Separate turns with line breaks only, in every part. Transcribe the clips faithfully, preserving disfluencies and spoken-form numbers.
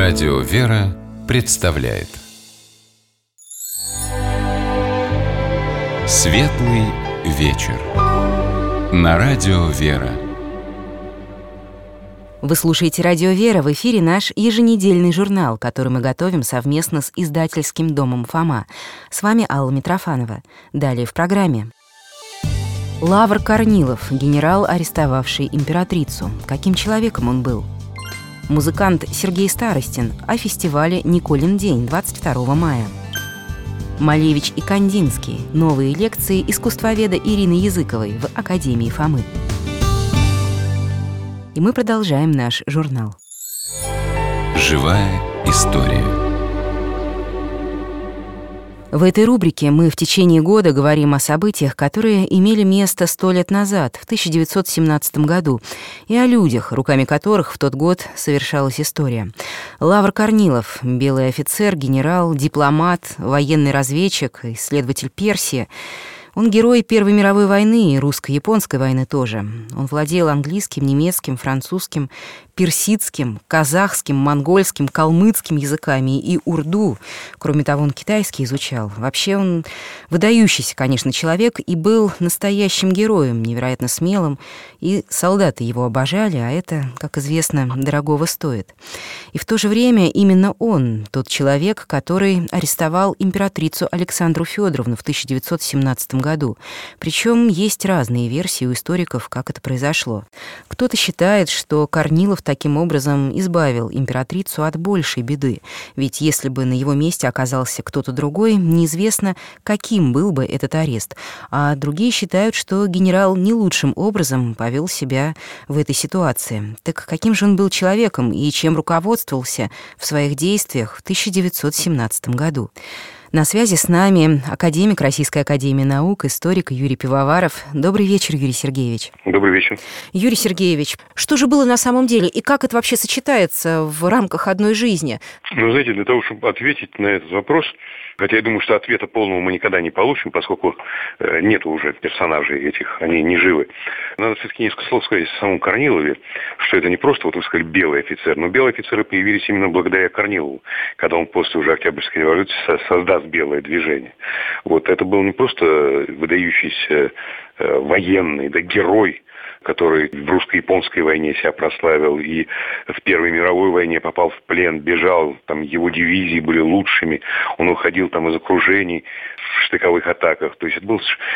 Радио «Вера» представляет Светлый вечер на Радио «Вера».
Вы слушаете «Радио Вера», в эфире наш еженедельный журнал, который мы готовим совместно с издательским домом «Фома». С вами Алла Митрофанова. Далее в программе. Лавр Корнилов, генерал, арестовавший императрицу. Каким человеком он был? Музыкант Сергей Старостин о фестивале «Николин день» двадцать второго мая. Малевич и Кандинский. Новые лекции искусствоведа Ирины Языковой в Академии Фомы. И мы продолжаем наш журнал.
Живая история.
В этой рубрике мы в течение года говорим о событиях, которые имели место сто лет назад, в тысяча девятьсот семнадцатом году, и о людях, руками которых в тот год совершалась история. Лавр Корнилов, белый офицер, генерал, дипломат, военный разведчик, исследователь Персии. Он герой Первой мировой войны и русско-японской войны тоже. Он владел английским, немецким, французским, персидским, казахским, монгольским, калмыцким языками и урду. Кроме того, он китайский изучал. Вообще он выдающийся, конечно, человек и был настоящим героем, невероятно смелым, и солдаты его обожали, а это, как известно, дорогого стоит. И в то же время именно он, тот человек, который арестовал императрицу Александру Федоровну в тысяча девятьсот семнадцатом году. Причем есть разные версии у историков, как это произошло. Кто-то считает, что Корнилов таким образом избавил императрицу от большей беды, ведь если бы на его месте оказался кто-то другой, неизвестно, каким был бы этот арест. А другие считают, что генерал не лучшим образом повел себя в этой ситуации. Так каким же он был человеком и чем руководствовался в своих действиях в тысяча девятьсот семнадцатом году? На связи с нами академик Российской академии наук, историк Юрий Пивоваров. Добрый вечер, Юрий Сергеевич.
Добрый вечер.
Юрий Сергеевич, что же было на самом деле и как это вообще сочетается в рамках одной жизни?
Ну, знаете, для того, чтобы ответить на этот вопрос, хотя я думаю, что ответа полного мы никогда не получим, поскольку э, нет уже персонажей этих, они не живы. Надо все-таки несколько слов сказать о самом Корнилове, что это не просто, вот вы сказали, белый офицер, но белые офицеры появились именно благодаря Корнилову, когда он после уже Октябрьской революции создал белое движение. Вот это был не просто выдающийся э, военный, да, герой, который в русско-японской войне себя прославил и в Первой мировой войне попал в плен, бежал, там его дивизии были лучшими, он уходил там из окружений в штыковых атаках. То есть это был,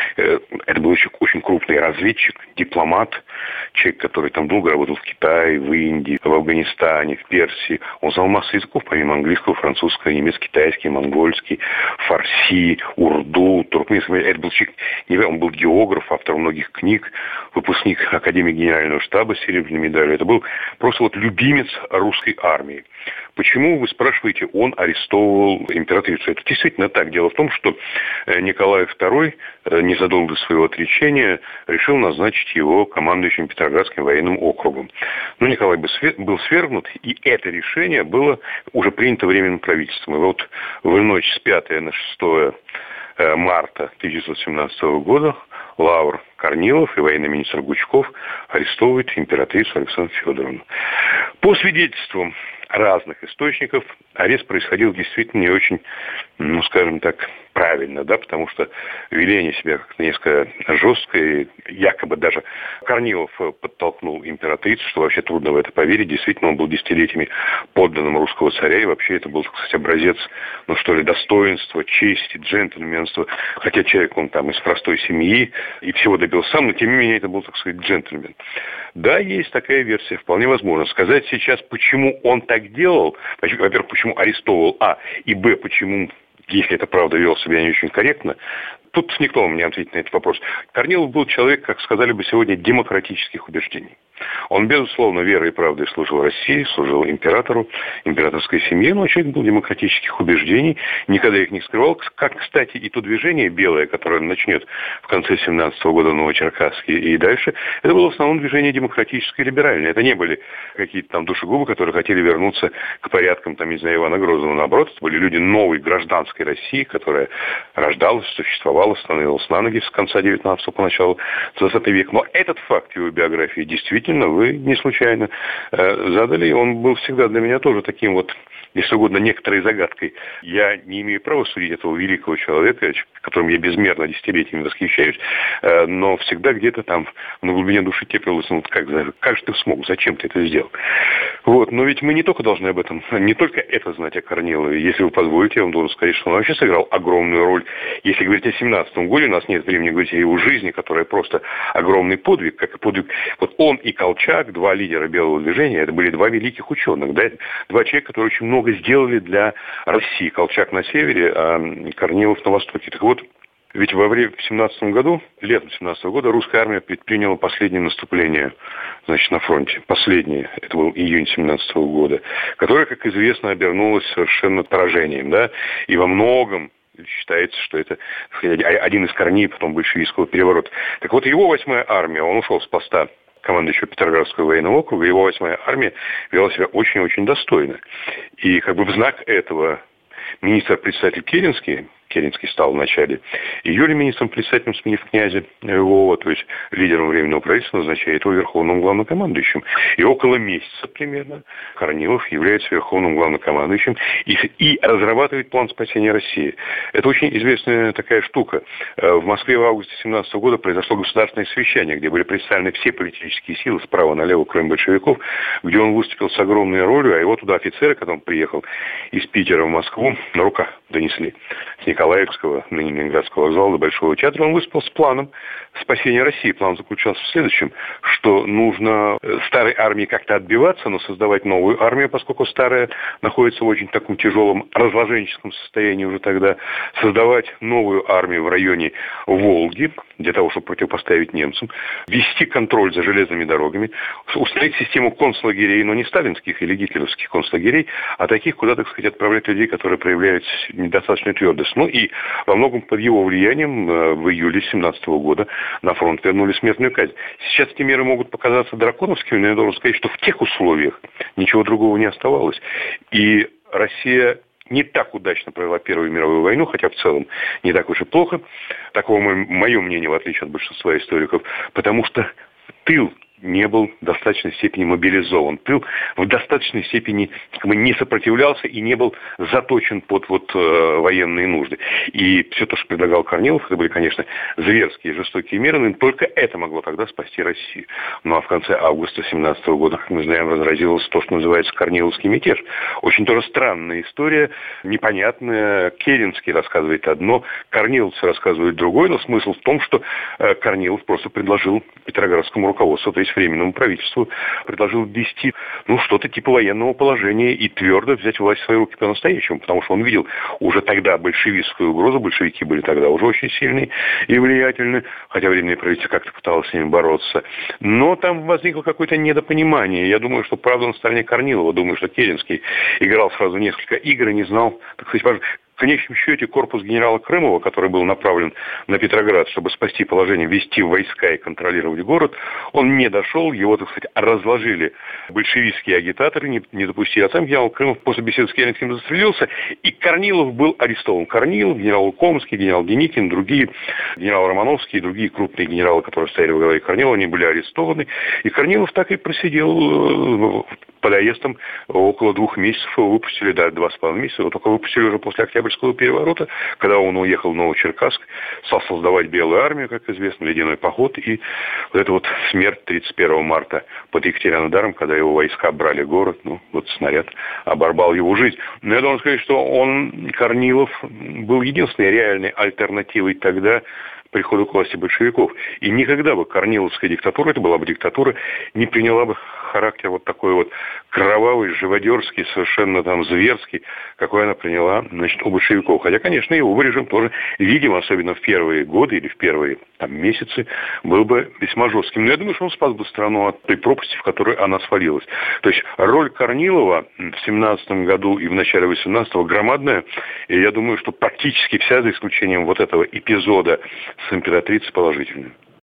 это был очень, очень крупный разведчик, дипломат, человек, который там долго работал в Китае, в Индии, в Афганистане, в Персии. Он знал массу языков, помимо английского, французского, немецкий, китайский, монгольский, фарси, урду, туркменский. Это был человек, он был географ, автор многих книг, выпускник Академии Генерального штаба с серебряной медалью. Это был просто вот любимец русской армии. Почему, вы спрашиваете, он арестовывал императрицу? Это действительно так. Дело в том, что Николай второй незадолго до своего отречения решил назначить его командующим Петроградским военным округом. Но Николай был свергнут, и это решение было уже принято Временным правительством. И вот в ночь с пятого на шестое марта тысяча девятьсот семнадцатого года Лавр Корнилов и военный министр Гучков арестовывают императрицу Александру Федоровну. По свидетельствам разных источников, арест происходил действительно не очень, ну, скажем так, правильно, да, потому что вели они себя как-то несколько жестко, и якобы даже Корнилов подтолкнул императрицу, что вообще трудно в это поверить. Действительно, он был десятилетиями подданным русского царя, и вообще это был, так сказать, образец, ну что ли, достоинства, чести, джентльменства. Хотя человек, он там из простой семьи и всего добился сам, но тем не менее это был, так сказать, джентльмен. Да, есть такая версия, вполне возможно. Сказать сейчас, почему он так делал, во-первых, почему арестовывал, а, и, б, почему, если это правда, вел себя не очень корректно, тут никто вам не ответит на этот вопрос. Корнилов был человек, как сказали бы сегодня, демократических убеждений. Он, безусловно, верой и правдой служил России, служил императору, императорской семье, но человек был демократических убеждений, никогда их не скрывал. Как, кстати, и то движение белое, которое начнет в конце семнадцатого года Новочеркасске и дальше, это было в основном движение демократическое и либеральное. Это не были какие-то там душегубы, которые хотели вернуться к порядкам, там, не знаю, Ивана Грозного. Наоборот, это были люди новой гражданской России, которая рождалась, существовала, становилась на ноги с конца девятнадцатого по началу двадцатого века. Но этот факт его биографии действительно вы не случайно задали. Он был всегда для меня тоже таким вот, если угодно, некоторой загадкой. Я не имею права судить этого великого человека, которым я безмерно десятилетиями восхищаюсь, но всегда где-то там на глубине души теплилось, ну, как, как же ты смог, зачем ты это сделал? Вот. Но ведь мы не только должны об этом, не только это знать о Корнилове. Если вы позволите, я вам должен сказать, что он вообще сыграл огромную роль. Если говорить о семнадцатом году, у нас нет времени говорить о его жизни, которая просто огромный подвиг, как и подвиг. Вот он и Колчак, два лидера белого движения, это были два великих ученых, да? Два человека, которые очень много сделали для России. Колчак на севере, а Корнилов на востоке. Так вот, ведь во время в семнадцатом году, летом семнадцатого года, русская армия предприняла последнее наступление, значит, на фронте. Последнее, это был июнь семнадцатого года, которое, как известно, обернулось совершенно поражением, да, и во многом считается, что это один из корней потом большевистского переворота. Так вот, его восьмая армия, он ушел с поста командующего Петроградского военного округа, его восьмая армия вела себя очень-очень достойно. И как бы в знак этого министр-председатель Керенский, Керенский стал в начале июля министром-председателем, сменив князя Львова, то есть лидером Временного правительства, назначает его верховным главнокомандующим. И около месяца примерно Корнилов является верховным главнокомандующим и, и разрабатывает план спасения России. Это очень известная такая штука. В Москве в августе семнадцатого года произошло государственное совещание, где были представлены все политические силы справа налево, кроме большевиков, где он выступил с огромной ролью, а его туда офицеры, когда он приехал из Питера в Москву, на руках донесли с Николаевского, ныне Ленинградского вокзала до Большого театра, он выступил с планом спасения России. План заключался в следующем, что нужно старой армии как-то отбиваться, но создавать новую армию, поскольку старая находится в очень таком тяжелом разложенческом состоянии уже тогда, создавать новую армию в районе Волги, для того, чтобы противопоставить немцам, вести контроль за железными дорогами, установить систему концлагерей, но не сталинских или гитлеровских концлагерей, а таких, куда, так сказать, отправлять людей, которые проявляют недостаточную твердость. Ну и во многом под его влиянием в июле семнадцатого года на фронт вернули смертную казнь. Сейчас эти меры могут показаться драконовскими, но я должен сказать, что в тех условиях ничего другого не оставалось. И Россия не так удачно провела Первую мировую войну, хотя в целом не так уж и плохо. Такого мое мнение, в отличие от большинства историков, потому что тыл не был в достаточной степени мобилизован. Тыл в достаточной степени как бы не сопротивлялся и не был заточен под вот, э, военные нужды. И все то, что предлагал Корнилов, это были, конечно, зверские, жестокие меры, но только это могло тогда спасти Россию. Ну а в конце августа семнадцатого года, как мы знаем, разразилось то, что называется Корниловский мятеж. Очень тоже странная история, непонятная. Керенский рассказывает одно, корниловцы рассказывают другое, но смысл в том, что э, Корнилов просто предложил петроградскому руководству, то есть Временному правительству, предложил ввести ну, что-то типа военного положения и твердо взять власть в свои руки по-настоящему, потому что он видел уже тогда большевистскую угрозу, большевики были тогда уже очень сильные и влиятельны, хотя Временное правительство как-то пыталось с ними бороться. Но там возникло какое-то недопонимание. Я думаю, что правда на стороне Корнилова, думаю, что Керенский играл сразу несколько игр и не знал, так сказать, в конечном счете корпус генерала Крымова, который был направлен на Петроград, чтобы спасти положение, ввести войска и контролировать город, он не дошел, его, так сказать, разложили большевистские агитаторы, не, не допустили. А сам генерал Крымов после беседы с Керенским застрелился, и Корнилов был арестован. Корнилов, генерал Лукомский, генерал Деникин, другие, генерал Романовский и другие крупные генералы, которые стояли во главе Корнилова, они были арестованы. И Корнилов так и просидел под арестом около двух месяцев, его выпустили, да, два с половиной месяца, его только выпустили уже после Октябрьского переворота, когда он уехал в Новочеркасск, стал создавать Белую армию, как известно, ледяной поход, и вот эта вот смерть тридцать первого марта под Екатеринодаром, когда его войска брали город, ну, вот снаряд оборвал его жизнь. Но я должен сказать, что он, Корнилов, был единственной реальной альтернативой тогда приходу к власти большевиков. И никогда бы корниловская диктатура, это была бы диктатура, не приняла бы характер вот такой вот кровавый, живодерский, совершенно там зверский, какой она приняла, значит, у большевиков. Хотя, конечно, его режим тоже, видимо, особенно в первые годы или в первые там, месяцы, был бы весьма жестким. Но я думаю, что он спас бы страну от той пропасти, в которой она свалилась. То есть роль Корнилова в семнадцатом году и в начале восемнадцатого громадная, и я думаю, что практически вся, за исключением вот этого эпизода с императрицей, положительная.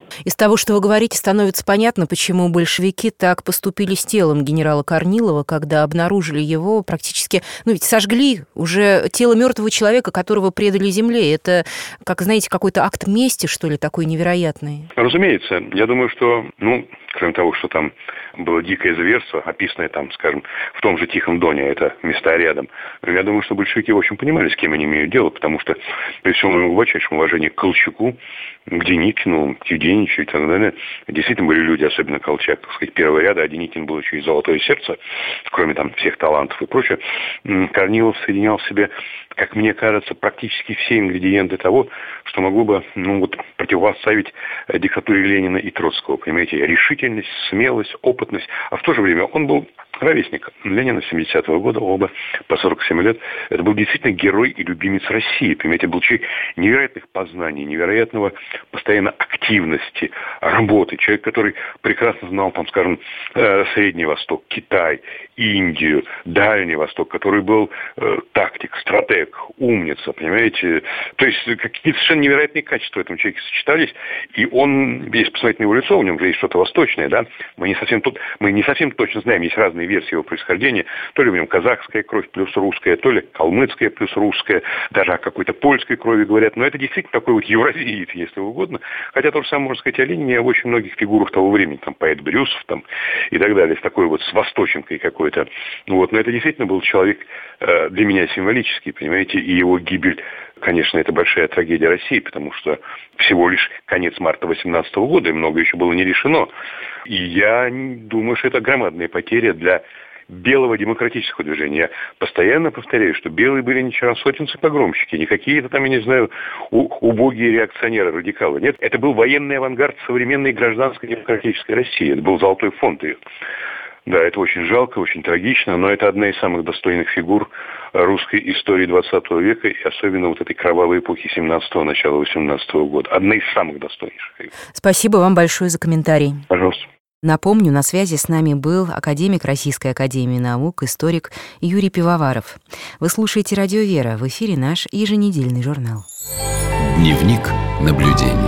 Из того, что вы говорите, становится понятно, почему большевики так поступили с телом генерала Корнилова, когда обнаружили его практически, ну ведь сожгли уже тело мертвого человека, которого предали земле. Это, как знаете, какой-то акт мести, что ли, такой невероятный?
Разумеется. Я думаю, что, ну, кроме того, что там было дикое зверство, описанное там, скажем, в том же Тихом Доне, это места рядом, я думаю, что большевики, в общем, понимали, с кем они имеют дело, потому что, при всем моем глубочайшем уважении к Колчаку, к Деникину, к Евгеньевичу и так далее, действительно были люди, особенно Колчак, так сказать, первого ряда, а Деникин был еще и золотое сердце, кроме там всех талантов и прочее. Корнилов соединял в себе, как мне кажется, практически все ингредиенты того, что могло бы, ну, вот, противопоставить диктатуре Ленина и Троцкого, понимаете, решительность, смелость, опытность, а в то же время он был ровесник Ленина семидесятого года, оба по сорок семь лет. Это был действительно герой и любимец России. Понимаете, был человек невероятных познаний, невероятного постоянно активности, работы. Человек, который прекрасно знал, там, скажем, Средний Восток, Китай, Индию, Дальний Восток, который был э, тактик, стратег, умница, понимаете. То есть какие-то совершенно невероятные качества в этом человеке сочетались. И он, если посмотреть на его лицо, у него же есть что-то восточное, да. Мы не совсем, тут, мы не совсем точно знаем, есть разные версии его происхождения. То ли в нем казахская кровь плюс русская, то ли калмыцкая плюс русская, даже о какой-то польской крови говорят. Но это действительно такой вот евразиец, если угодно. Хотя то же самое можно сказать о Ленине, о очень многих фигурах того времени, там поэт Брюсов там, и так далее, с такой вот с восточенкой какой-то. Вот. Но это действительно был человек э, для меня символический, понимаете, и его гибель, конечно, это большая трагедия России, потому что всего лишь конец марта восемнадцатого года, и много еще было не решено. И я думаю, что это громадная потеря для белого демократического движения. Я постоянно повторяю, что белые были не черносотенцы-погромщики, не какие-то там, я не знаю, убогие реакционеры, радикалы. Нет, это был военный авангард современной гражданской демократической России. Это был золотой фонд ее. Да, это очень жалко, очень трагично, но это одна из самых достойных фигур русской истории двадцатого века, и особенно вот этой кровавой эпохи семнадцатого, начала восемнадцатого года. Одна из самых достойнейших.
Спасибо вам большое за комментарий.
Пожалуйста.
Напомню, на связи с нами был академик Российской академии наук, историк Юрий Пивоваров. Вы слушаете «Радио Вера», в эфире наш еженедельный журнал.
Дневник наблюдений.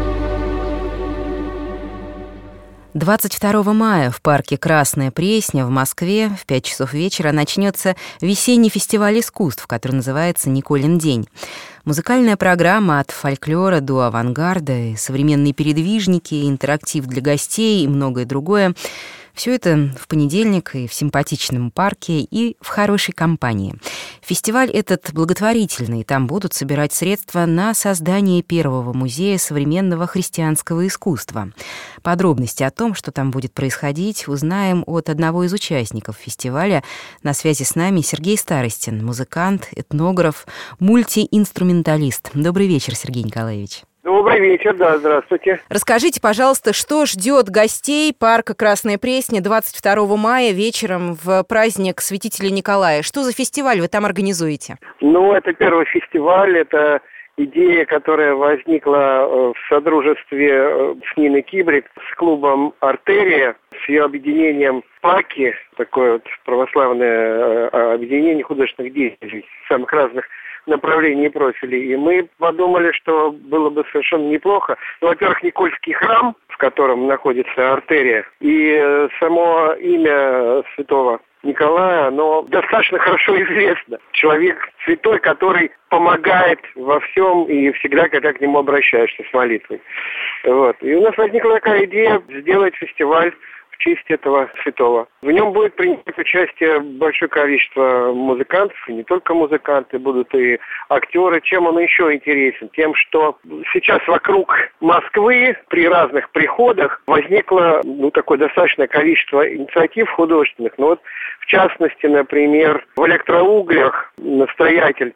двадцать второго мая в парке «Красная Пресня» в Москве в пять часов вечера начнется весенний фестиваль искусств, который называется «Николин день». Музыкальная программа от фольклора до авангарда, современные передвижники, интерактив для гостей и многое другое. Все это в понедельник и в симпатичном парке, и в хорошей компании. Фестиваль этот благотворительный. Там будут собирать средства на создание первого музея современного христианского искусства. Подробности о том, что там будет происходить, узнаем от одного из участников фестиваля. На связи с нами Сергей Старостин, музыкант, этнограф, мультиинструменталист. Добрый вечер, Сергей Николаевич.
Добрый вечер, да, здравствуйте.
Расскажите, пожалуйста, что ждет гостей парка «Красная Пресня» двадцать второго мая вечером в праздник Святителя Николая? Что за фестиваль вы там организуете?
Ну, это первый фестиваль, это идея, которая возникла в содружестве с Ниной Кибрик, с клубом «Артерия», с ее объединением «Паки», такое вот православное объединение художественных деятелей самых разных направлений и профилей. И мы подумали, что было бы совершенно неплохо. Ну, во-первых, Никольский храм, в котором находится артерия, и само имя святого Николая, оно достаточно хорошо известно. Человек святой, который помогает во всем и всегда, когда к нему обращаешься с молитвой. Вот. И у нас возникла такая идея сделать фестиваль в честь этого святого. В нем будет принять участие большое количество музыкантов, и не только музыканты, будут и актеры. Чем он еще интересен? Тем, что сейчас вокруг Москвы при разных приходах возникло ну, такое достаточное количество инициатив художественных. Ну вот, в частности, например, в Электроуглях настоятель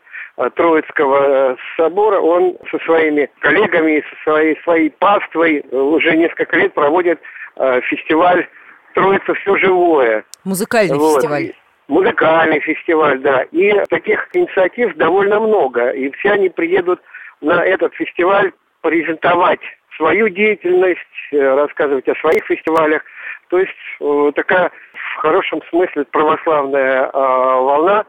Троицкого собора, он со своими коллегами, со своей, своей паствой уже несколько лет проводит э, фестиваль «Троица все живое».
Музыкальный вот. фестиваль.
Музыкальный фестиваль, да. И таких инициатив довольно много. И все они приедут на этот фестиваль презентовать свою деятельность, рассказывать о своих фестивалях. То есть э, такая в хорошем смысле православная э, волна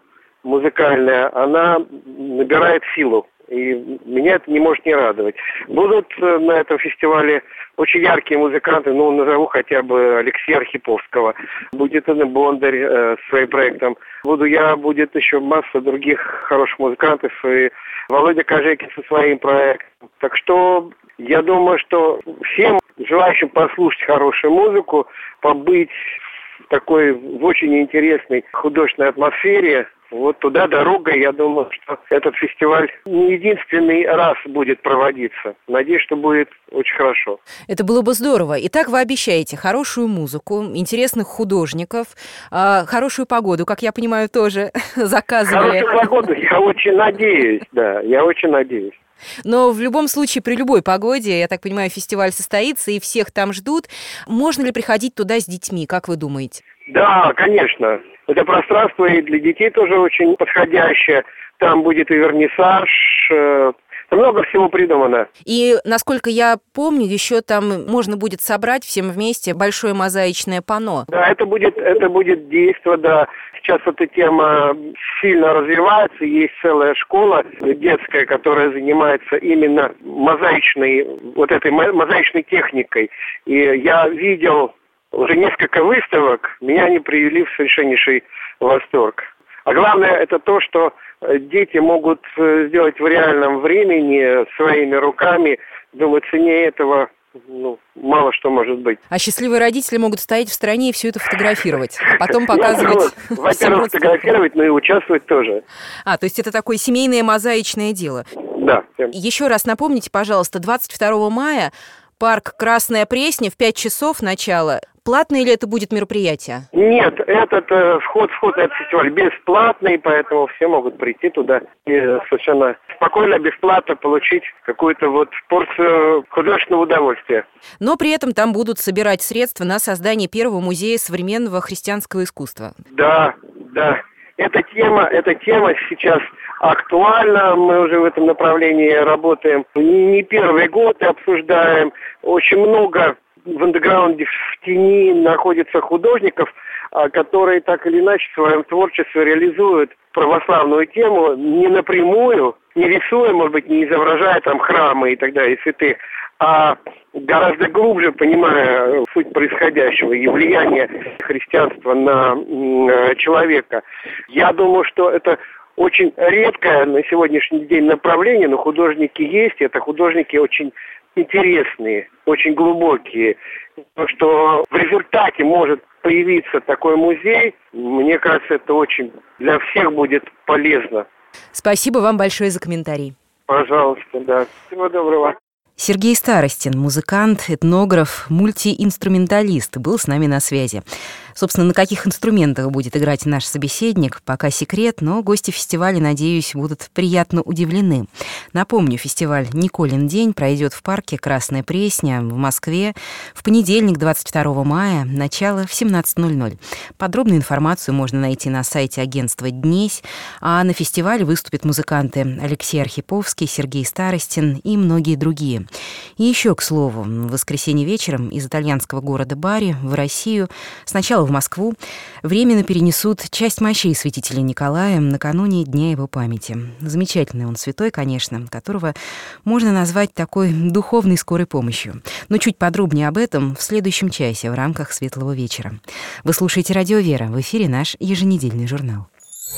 музыкальная, она набирает силу. И меня это не может не радовать. Будут на этом фестивале очень яркие музыканты, ну, назову хотя бы Алексея Архиповского. Будет Анна Бондарь э, с своим проектом. Буду я, будет еще масса других хороших музыкантов. И Володя Кожекин со своим проектом. Так что я думаю, что всем желающим послушать хорошую музыку, побыть в такой в очень интересной художественной атмосфере, вот туда дорога. Я думаю, что этот фестиваль не единственный раз будет проводиться. Надеюсь, что будет очень хорошо.
Это было бы здорово. Итак, вы обещаете хорошую музыку, интересных художников, э, хорошую погоду, как я понимаю, тоже заказывали.
Хорошую погоду, я очень надеюсь, да, я очень надеюсь.
Но в любом случае, при любой погоде, я так понимаю, фестиваль состоится, и всех там ждут. Можно ли приходить туда с детьми, как вы думаете?
Да, конечно. Это пространство и для детей тоже очень подходящее. Там будет и вернисаж, э, много всего придумано.
И, насколько я помню, еще там можно будет собрать всем вместе большое мозаичное панно.
Да, это будет, это будет действо, да. Сейчас эта тема сильно развивается. Есть целая школа детская, которая занимается именно мозаичной, вот этой мозаичной техникой. И я видел уже несколько выставок, меня они привели в совершеннейший восторг. А главное, это то, что дети могут сделать в реальном времени своими руками. Думаю, цене этого ну, мало что может быть.
А счастливые родители могут стоять в стороне и все это фотографировать, а потом показывать.
Во-первых, фотографировать, но и участвовать тоже.
А, то есть это такое семейное мозаичное дело.
Да.
Еще раз напомните, пожалуйста, двадцать второго мая парк Красная Пресня в пять часов начало. Платное ли это будет мероприятие?
Нет, этот э, вход, вход на этот фестиваль бесплатный, поэтому все могут прийти туда и совершенно спокойно, бесплатно получить какую-то вот порцию художественного удовольствия.
Но при этом там будут собирать средства на создание первого музея современного христианского искусства.
Да, да. Эта тема, эта тема сейчас актуальна. Мы уже в этом направлении работаем не первый год и обсуждаем. Очень много в андеграунде, в тени находится художников, которые так или иначе в своем творчестве реализуют православную тему не напрямую, не рисуя, может быть, не изображая там храмы и так далее, святых, а гораздо глубже понимая суть происходящего и влияние христианства на человека. Я думаю, что это очень редкое на сегодняшний день направление, но художники есть, это художники очень интересные, очень глубокие. То, что в результате может появиться такой музей, мне кажется, это очень для всех будет полезно.
Спасибо вам большое за комментарий.
Пожалуйста, да. Всего доброго.
Сергей Старостин, музыкант, этнограф, мультиинструменталист, был с нами на связи. Собственно, на каких инструментах будет играть наш собеседник, пока секрет, но гости фестиваля, надеюсь, будут приятно удивлены. Напомню, фестиваль «Николин день» пройдет в парке «Красная Пресня» в Москве в понедельник, двадцать второго мая, начало в семнадцать ноль ноль. Подробную информацию можно найти на сайте агентства «Днесь», а на фестивале выступят музыканты Алексей Архиповский, Сергей Старостин и многие другие. И еще, к слову, в воскресенье вечером из итальянского города Бари в Россию, сначала в Москву, временно перенесут часть мощей святителя Николая накануне Дня его памяти. Замечательный он святой, конечно, которого можно назвать такой духовной скорой помощью. Но чуть подробнее об этом в следующем часе в рамках «Светлого вечера». Вы слушаете «Радио Вера», в эфире наш еженедельный журнал.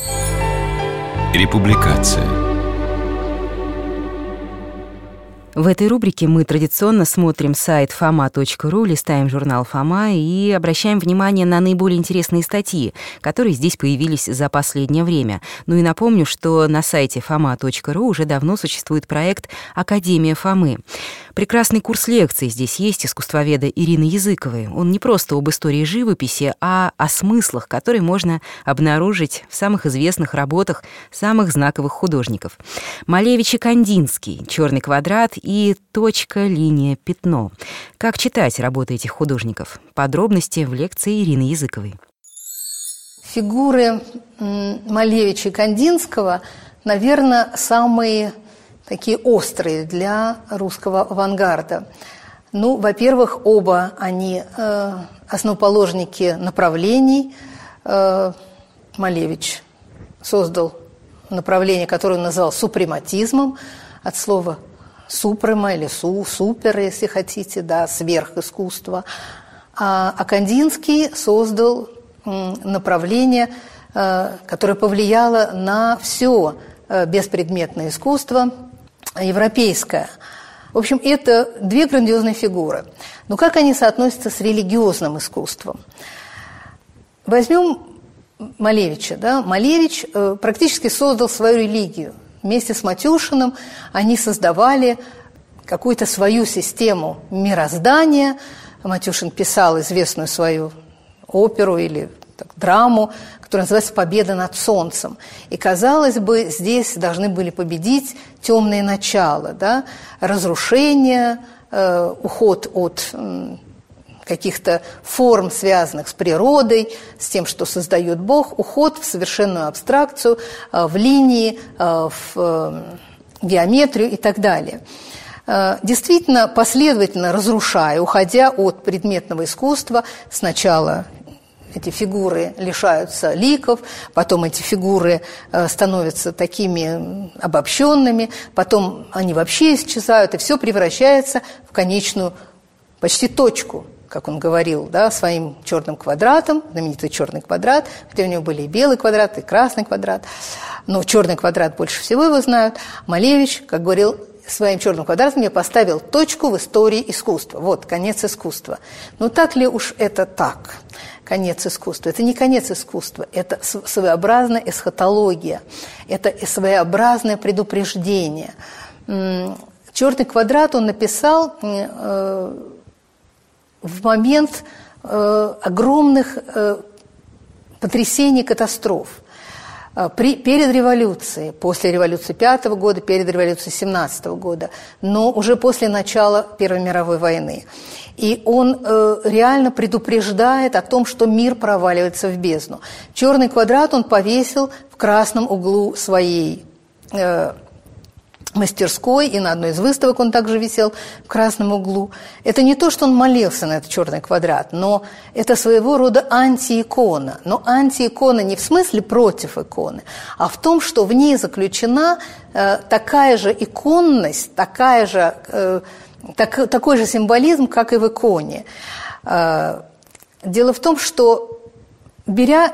Републикация.
В этой рубрике мы традиционно смотрим сайт фома точка ру, листаем журнал «Фома» и обращаем внимание на наиболее интересные статьи, которые здесь появились за последнее время. Ну и напомню, что на сайте фома точка ру уже давно существует проект «Академия Фомы». Прекрасный курс лекций здесь есть искусствоведа Ирины Языковой. Он не просто об истории живописи, а о смыслах, которые можно обнаружить в самых известных работах самых знаковых художников. Малевич и Кандинский, «Черный квадрат» и «Точка, линия, пятно». Как читать работы этих художников? Подробности в лекции Ирины Языковой.
Фигуры Малевича и Кандинского, наверное, самые такие острые для русского авангарда. Ну, во-первых, оба они э, основоположники направлений. Э, Малевич создал направление, которое он назвал супрематизмом, от слова супрема или су, супер, если хотите, да, сверхискусство. А, а Кандинский создал направление, которое повлияло на все беспредметное искусство европейское. В общем, это две грандиозные фигуры. Но как они соотносятся с религиозным искусством? Возьмем Малевича. Да? Малевич практически создал свою религию. Вместе с Матюшиным они создавали какую-то свою систему мироздания. Матюшин писал известную свою оперу или так, драму, которая называется «Победа над солнцем». И, казалось бы, здесь должны были победить темные начала, да? Разрушение, э, уход от э, каких-то форм, связанных с природой, с тем, что создает Бог, уход в совершенную абстракцию, э, в линии, э, в э, геометрию и так далее. Действительно, последовательно разрушая, уходя от предметного искусства, сначала эти фигуры лишаются ликов, потом эти фигуры становятся такими обобщенными, потом они вообще исчезают, и все превращается в конечную почти точку, как он говорил, да, своим черным квадратом, знаменитый черный квадрат, хотя у него были и белый квадрат, и красный квадрат, но черный квадрат больше всего его знают. Малевич, как говорил, своим черным квадратом я поставил точку в истории искусства. Вот, конец искусства. Но так ли уж это так? Конец искусства. Это не конец искусства, это своеобразная эсхатология, это своеобразное предупреждение. Черный квадрат он написал э, в момент э, огромных э, потрясений, катастроф. При, перед революцией, после революции пятого года, перед революцией семнадцатого года, но уже после начала Первой мировой войны. И он э, реально предупреждает о том, что мир проваливается в бездну. Черный квадрат он повесил в красном углу своей э, мастерской, и на одной из выставок он также висел в красном углу. Это не то, что он молился на этот черный квадрат, но это своего рода антиикона. Но антиикона не в смысле против иконы, а в том, что в ней заключена э, такая же иконность, такая же, э, так, такой же символизм, как и в иконе. Э, дело в том, что беря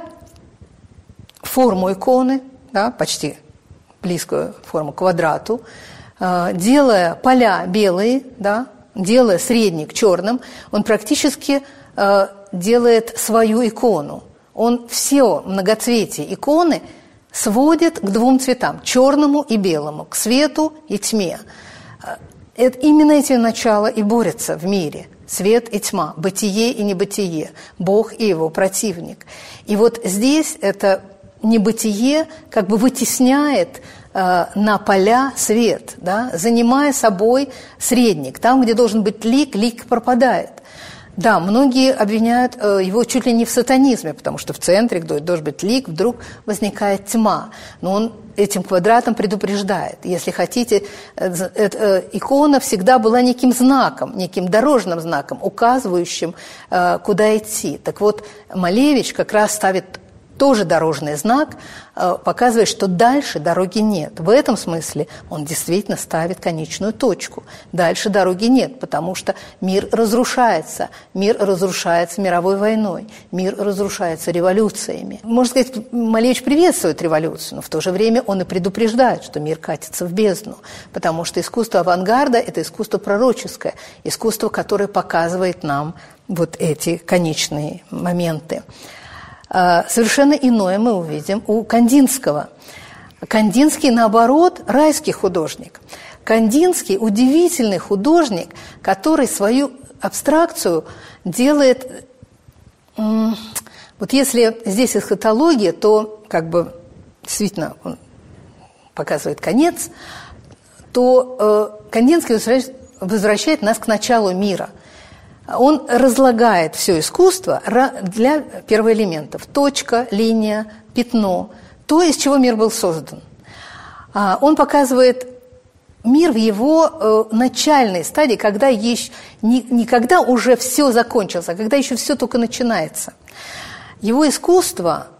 форму иконы, да, почти близкую форму квадрату, делая поля белые, да, делая средник черным, он практически делает свою икону. Он все многоцветие иконы сводит к двум цветам – черному и белому, к свету и тьме. Это, именно эти начала и борются в мире – свет и тьма, бытие и небытие, Бог и его противник. И вот здесь это небытие как бы вытесняет э, на поля свет, да, занимая собой средник. Там, где должен быть лик, лик пропадает. Да, многие обвиняют э, его чуть ли не в сатанизме, потому что в центре, где должен быть лик, вдруг возникает тьма. Но он этим квадратом предупреждает. Если хотите, э, э, э, икона всегда была неким знаком, неким дорожным знаком, указывающим, э, куда идти. Так вот, Малевич как раз ставит тоже дорожный знак, показывает, что дальше дороги нет. В этом смысле он действительно ставит конечную точку. Дальше дороги нет, потому что мир разрушается. Мир разрушается мировой войной. Мир разрушается революциями. Можно сказать, Малевич приветствует революцию, но в то же время он и предупреждает, что мир катится в бездну. Потому что искусство авангарда – это искусство пророческое, искусство, которое показывает нам вот эти конечные моменты. Совершенно иное мы увидим у Кандинского. Кандинский, наоборот, райский художник. Кандинский – удивительный художник, который свою абстракцию делает… Вот если здесь эсхатология, то как бы действительно он показывает конец, то Кандинский возвращает, возвращает нас к началу мира. Он разлагает все искусство для первоэлементов. Точка, линия, пятно. То, из чего мир был создан. Он показывает мир в его начальной стадии, когда еще, не, не когда уже все закончилось, а когда еще все только начинается. Его искусство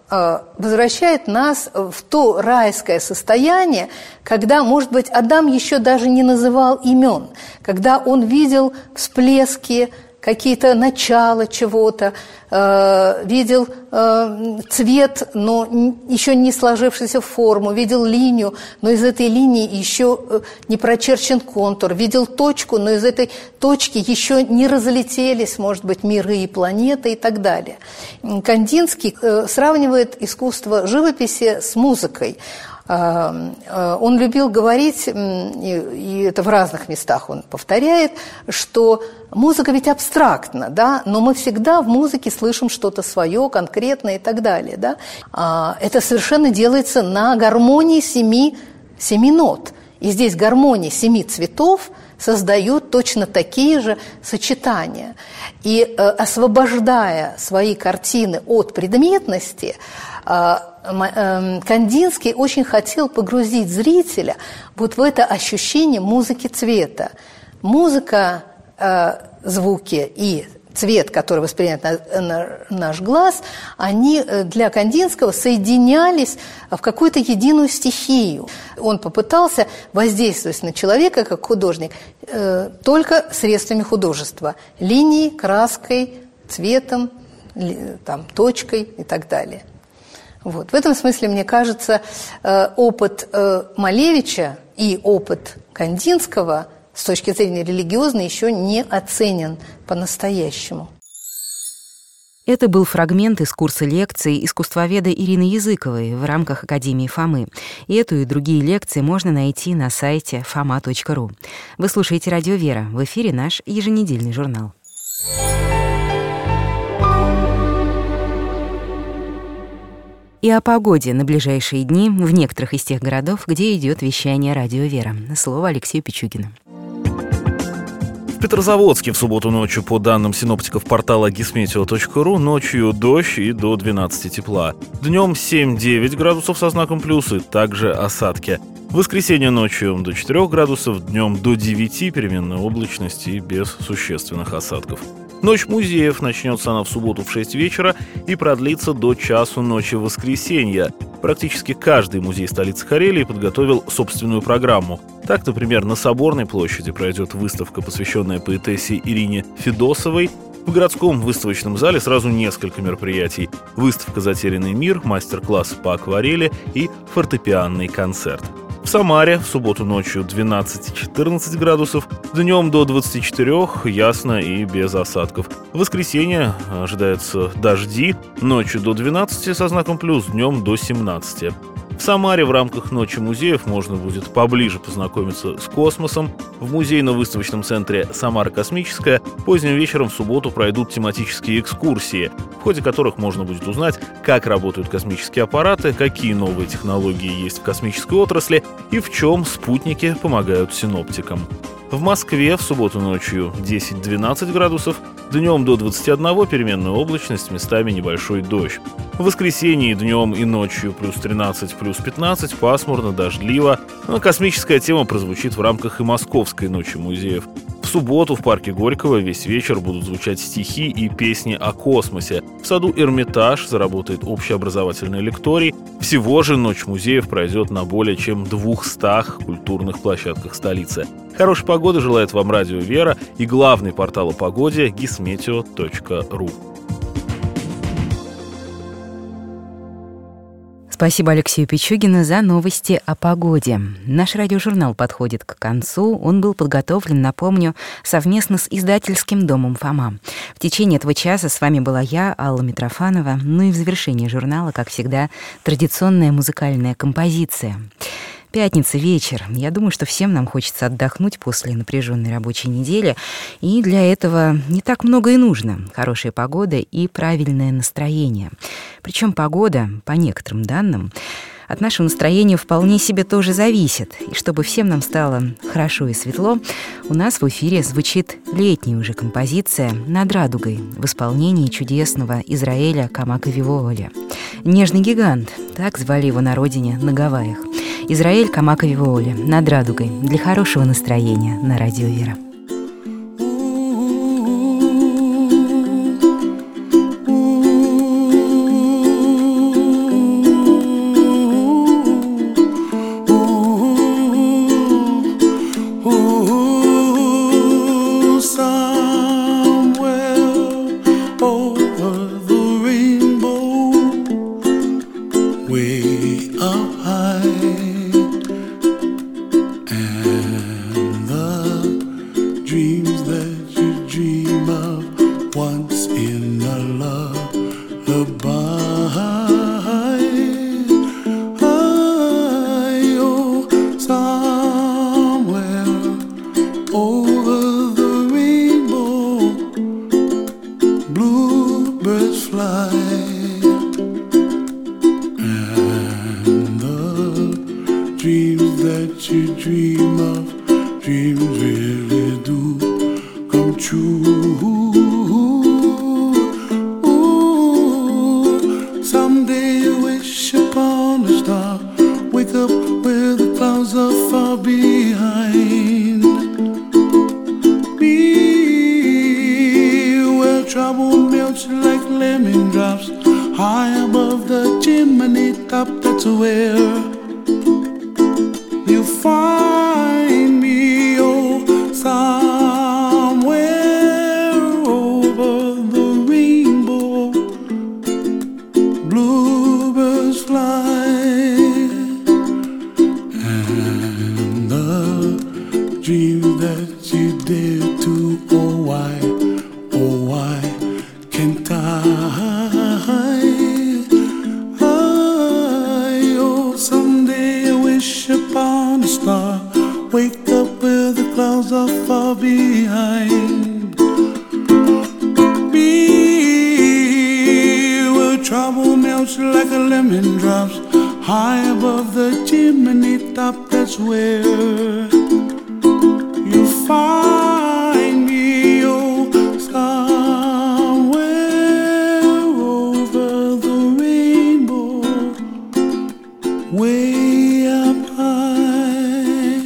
возвращает нас в то райское состояние, когда, может быть, Адам еще даже не называл имен, когда он видел всплески, какие-то начала чего-то, э, видел э, цвет, но еще не сложившийся в форму, видел линию, но из этой линии еще не прочерчен контур, видел точку, но из этой точки еще не разлетелись, может быть, миры и планеты и так далее. Кандинский э, сравнивает искусство живописи с музыкой. Он любил говорить, и это в разных местах он повторяет, что музыка ведь абстрактна, да, но мы всегда в музыке слышим что-то свое, конкретное и так далее. Да. Это совершенно делается на гармонии семи, семи нот. И здесь гармония семи цветов создает точно такие же сочетания. И освобождая свои картины от предметности, Кандинский очень хотел погрузить зрителя вот в это ощущение музыки цвета. Музыка, звуки и цвет, который воспринимает наш глаз, они для Кандинского соединялись в какую-то единую стихию. Он попытался воздействовать на человека, как художник, только средствами художества. Линией, краской, цветом, там, точкой и так далее. Вот. В этом смысле, мне кажется, опыт Малевича и опыт Кандинского с точки зрения религиозной еще не оценен по-настоящему.
Это был фрагмент из курса лекций искусствоведа Ирины Языковой в рамках Академии Фомы. И эту и другие лекции можно найти на сайте фома точка ру. Вы слушаете «Радио Вера». В эфире наш еженедельный журнал. И о погоде на ближайшие дни в некоторых из тех городов, где идет вещание «Радио Вера». Слово Алексею Пичугину.
В Петрозаводске в субботу ночью, по данным синоптиков портала гисметео точка ру, ночью дождь и до двенадцати тепла. Днем семь-девять градусов со знаком плюс и также осадки. В воскресенье ночью до четырёх градусов, днем до девяти, переменная облачность и без существенных осадков. Ночь музеев, начнется она в субботу в шесть вечера и продлится до часу ночи воскресенья. Практически каждый музей столицы Карелии подготовил собственную программу. Так, например, на Соборной площади пройдет выставка, посвященная поэтессе Ирине Федосовой. В городском выставочном зале сразу несколько мероприятий. Выставка «Затерянный мир», мастер-класс по акварели и фортепианный концерт. В Самаре в субботу ночью двенадцать-четырнадцать градусов, днем до двадцати четырёх, ясно и без осадков. В воскресенье ожидаются дожди, ночью до двенадцати со знаком плюс, днем до семнадцати. В Самаре в рамках Ночи музеев можно будет поближе познакомиться с космосом. В музейно-выставочном центре «Самара Космическая» поздним вечером в субботу пройдут тематические экскурсии, в ходе которых можно будет узнать, как работают космические аппараты, какие новые технологии есть в космической отрасли и в чем спутники помогают синоптикам. В Москве в субботу ночью десять-двенадцать градусов, днем до двадцати одного переменная облачность, местами небольшой дождь. В воскресенье днем и ночью плюс тринадцать, плюс пятнадцать, пасмурно, дождливо. Но космическая тема прозвучит в рамках и Московской ночи музеев. В субботу в парке Горького весь вечер будут звучать стихи и песни о космосе. В саду Эрмитаж заработает общеобразовательный лекторий. Всего же Ночь музеев пройдет на более чем двухстах культурных площадках столицы. Хорошей погоды желает вам Радио Вера и главный портал о погоде гисметео точка ру.
Спасибо Алексею Пичугину за новости о погоде. Наш радиожурнал подходит к концу. Он был подготовлен, напомню, совместно с издательским домом «Фома». В течение этого часа с вами была я, Алла Митрофанова. Ну и в завершении журнала, как всегда, традиционная музыкальная композиция. Пятница, вечер. Я думаю, что всем нам хочется отдохнуть после напряженной рабочей недели. И для этого не так много и нужно. Хорошая погода и правильное настроение. Причем погода, по некоторым данным, от нашего настроения вполне себе тоже зависит. И чтобы всем нам стало хорошо и светло, у нас в эфире звучит летняя уже композиция «Над радугой» в исполнении чудесного Израиля Камака-Вивооля. «Нежный гигант», так звали его на родине, на Гавайях. Израиль Камака-Вивооля «Над радугой» для хорошего настроения на Радио Вера.
dreams that you dream of, dreams really do come true. Ooh, someday you wish upon a star, wake up where the clouds are far behind me, where trouble melts like lemon drops high above the chimney top. That's where you find me, oh, somewhere over the rainbow. Bluebirds fly, and the dreams that you dare to, oh why, oh why can't I? Upon a star, wake up where the clouds are far behind me, where trouble melts like a lemon drops high above the chimney top. That's where you find me, oh, somewhere over the rainbow, way up high.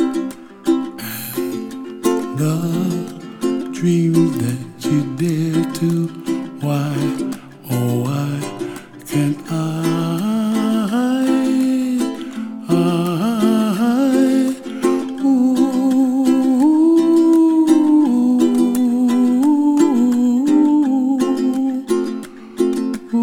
And the dreams that you dare to, why, oh why can't I? I, ooh, ooh,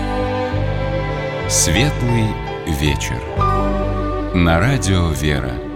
Светлый вечер. На радио «Вера».